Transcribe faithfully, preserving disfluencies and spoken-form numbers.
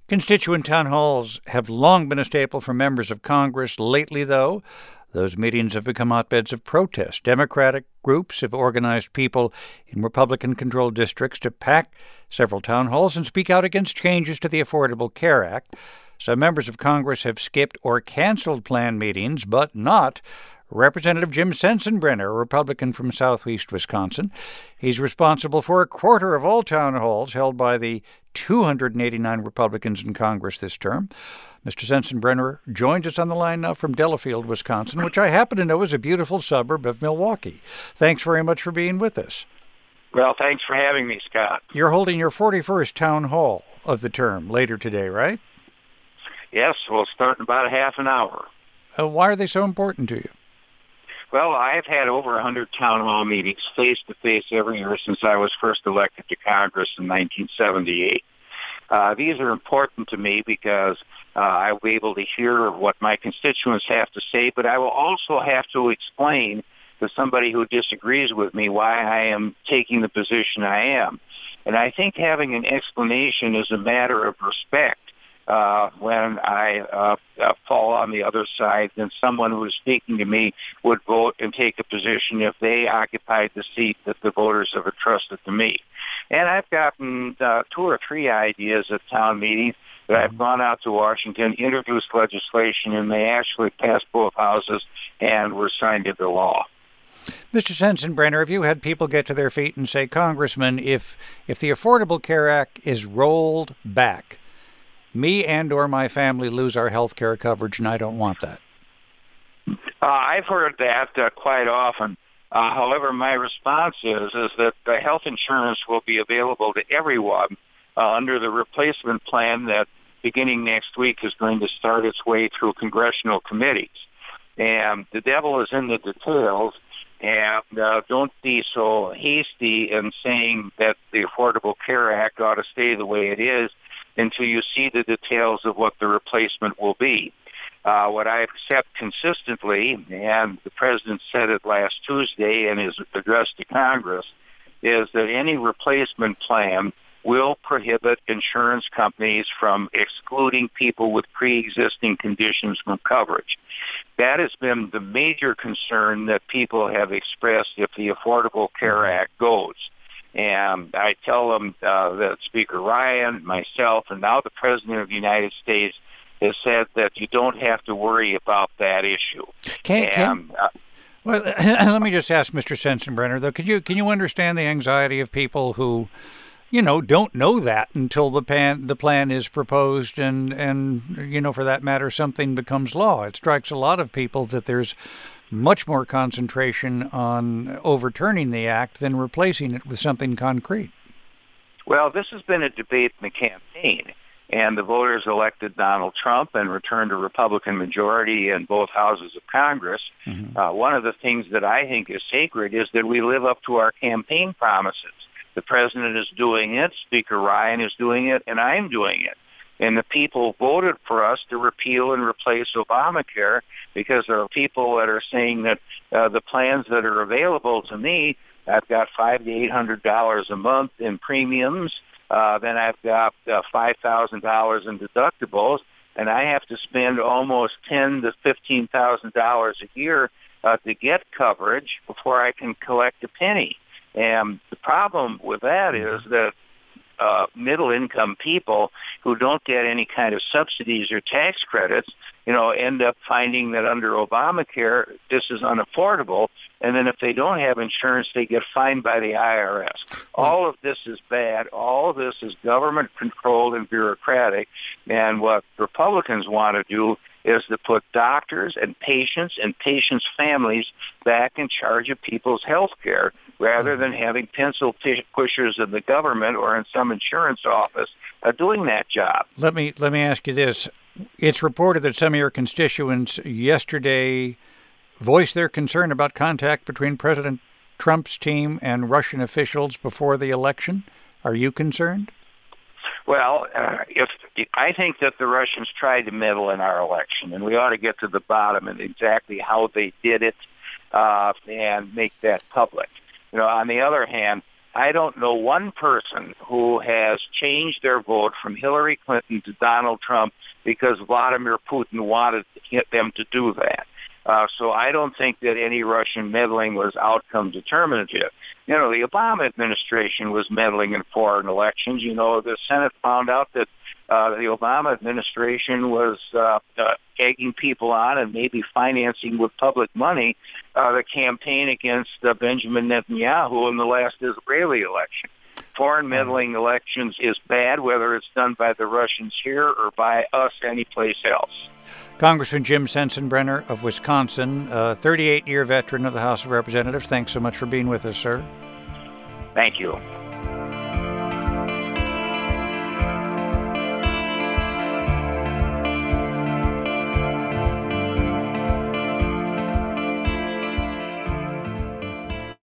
Constituent town halls have long been a staple for members of Congress. Lately, though, those meetings have become hotbeds of protest. Democratic groups have organized people in Republican-controlled districts to pack several town halls and speak out against changes to the Affordable Care Act. Some members of Congress have skipped or canceled planned meetings, but not Representative Jim Sensenbrenner, a Republican from southeast Wisconsin. He's responsible for a quarter of all town halls held by the two hundred eighty-nine Republicans in Congress this term. Mister Sensenbrenner joins us on the line now from Delafield, Wisconsin, which I happen to know is a beautiful suburb of Milwaukee. Thanks very much for being with us. Well, thanks for having me, Scott. You're holding your forty-first town hall of the term later today, right? Yes, we'll start in about a half an hour. Uh, why are they so important to you? Well, I've had over one hundred town hall meetings face-to-face every year since I was first elected to Congress in nineteen seventy-eight. Uh, these are important to me because uh, I'll be able to hear what my constituents have to say, but I will also have to explain to somebody who disagrees with me why I am taking the position I am. And I think having an explanation is a matter of respect. Uh, when I uh, uh, fall on the other side, then someone who is speaking to me would vote and take a position if they occupied the seat that the voters have entrusted to me. And I've gotten uh, two or three ideas at town meetings that I've gone out to Washington, introduced legislation, and they actually passed both houses and were signed into law. Mister Sensenbrenner, have you had people get to their feet and say, Congressman, if if the Affordable Care Act is rolled back, me and or my family lose our health care coverage, and I don't want that? Uh, I've heard that uh, quite often. Uh, however, my response is is that the health insurance will be available to everyone uh, under the replacement plan that, beginning next week, is going to start its way through congressional committees. And the devil is in the details. And uh, don't be so hasty in saying that the Affordable Care Act ought to stay the way it is until you see the details of what the replacement will be. Uh, what I accept consistently, and the President said it last Tuesday in his address to Congress, is that any replacement plan will prohibit insurance companies from excluding people with pre-existing conditions from coverage. That has been the major concern that people have expressed if the Affordable Care Act goes. And I tell them uh, that Speaker Ryan, myself, and now the President of the United States has said that you don't have to worry about that issue. Can, can, uh, well, let me just ask Mister Sensenbrenner, though, can you can you understand the anxiety of people who, you know, don't know that until the plan the plan is proposed and, and, you know, for that matter, something becomes law? It strikes a lot of people that there's much more concentration on overturning the act than replacing it with something concrete. Well, this has been a debate in the campaign, and the voters elected Donald Trump and returned a Republican majority in both houses of Congress. Mm-hmm. Uh, one of the things that I think is sacred is that we live up to our campaign promises. The President is doing it, Speaker Ryan is doing it, and I'm doing it. And the people voted for us to repeal and replace Obamacare because there are people that are saying that uh, the plans that are available to me, I've got five to eight hundred dollars a month in premiums. Uh, then I've got uh, five thousand dollars in deductibles, and I have to spend almost ten to fifteen thousand dollars a year uh, to get coverage before I can collect a penny. And the problem with that is that Uh, middle-income people who don't get any kind of subsidies or tax credits, you know, end up finding that under Obamacare, this is unaffordable. And then if they don't have insurance, they get fined by the I R S. All of this is bad. All of this is government-controlled and bureaucratic. And what Republicans want to do is to put doctors and patients and patients' families back in charge of people's health care rather than having pencil pushers in the government or in some insurance office uh, doing that job. Let me let me ask you this. It's reported that some of your constituents yesterday voiced their concern about contact between President Trump's team and Russian officials before the election. Are you concerned? Well, uh, if I think that the Russians tried to meddle in our election, and we ought to get to the bottom of exactly how they did it uh, and make that public. You know, on the other hand, I don't know one person who has changed their vote from Hillary Clinton to Donald Trump because Vladimir Putin wanted them to do that. Uh, so I don't think that any Russian meddling was outcome determinative. You know, the Obama administration was meddling in foreign elections. You know, the Senate found out that uh, the Obama administration was uh, uh, egging people on and maybe financing with public money uh, the campaign against uh, Benjamin Netanyahu in the last Israeli election. Foreign meddling elections is bad, whether it's done by the Russians here or by us anyplace else. Congressman Jim Sensenbrenner of Wisconsin, a thirty-eight year veteran of the House of Representatives, thanks so much for being with us, sir. Thank you.